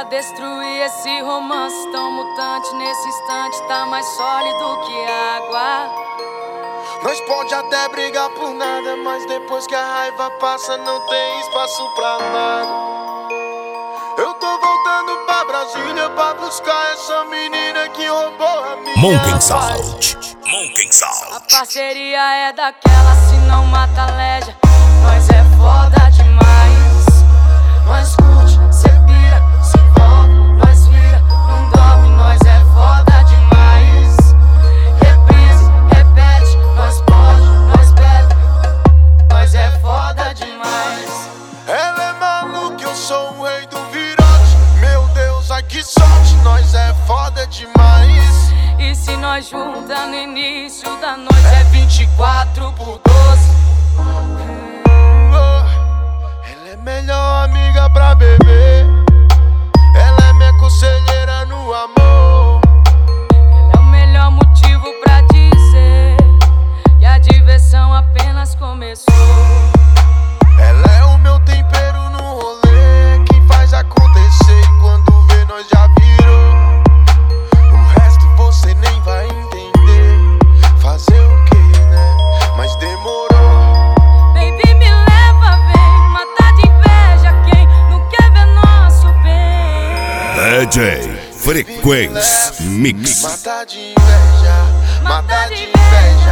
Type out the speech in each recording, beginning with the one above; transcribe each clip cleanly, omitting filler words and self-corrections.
pra destruir esse romance tão mutante. Nesse instante tá mais sólido que água. Nós pode até brigar por nada, mas depois que a raiva passa não tem espaço pra nada. Eu tô voltando pra Brasília pra buscar essa menina que roubou a minha Monken Sound. A parceria é daquela, se não mata leja. Nós é foda demais. Nós curte, cê pira, se envolve, nós vira, não dorme, nós é foda demais. Reprise, repete, nós pode, nós bebe, nós é foda demais. Ela é maluca, eu sou o rei do virote. Meu Deus, ai que sorte, nós é foda demais. E se nós junta no início da noite é 24 por 12. Ela é melhor amiga pra beber. Ela é minha conselheira no amor. Ela é o melhor motivo pra dizer que a diversão apenas começou. Ela é o meu tempero no rolê, quem faz acontecer e quando vê nós já virou. O resto você nem vai entender. Fazer o que, né? Mas demorou. Baby, me leva, vem matar de inveja quem não quer ver nosso bem. DJ Frequência Mix. Matar de inveja, matar de inveja.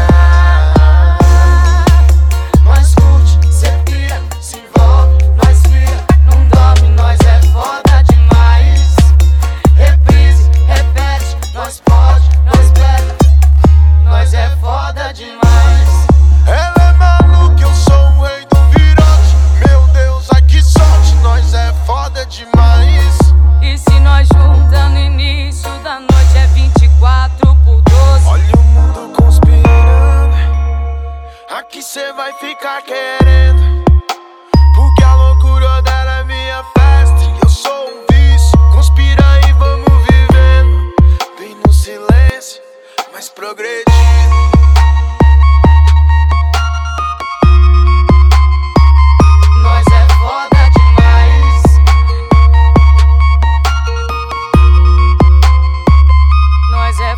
Nós curte, cê pira, se envolve, nós vira, não dorme, nós é foda demais. Reprise, repete, nós pode, nós bebe, nós é foda demais. Ela é maluca, eu sou o rei do virote. Meu Deus, ai que sorte, nós é foda demais. E se nós junta no início da noite é 24 por 12. Olha o mundo conspirando, aqui cê vai ficar quieto.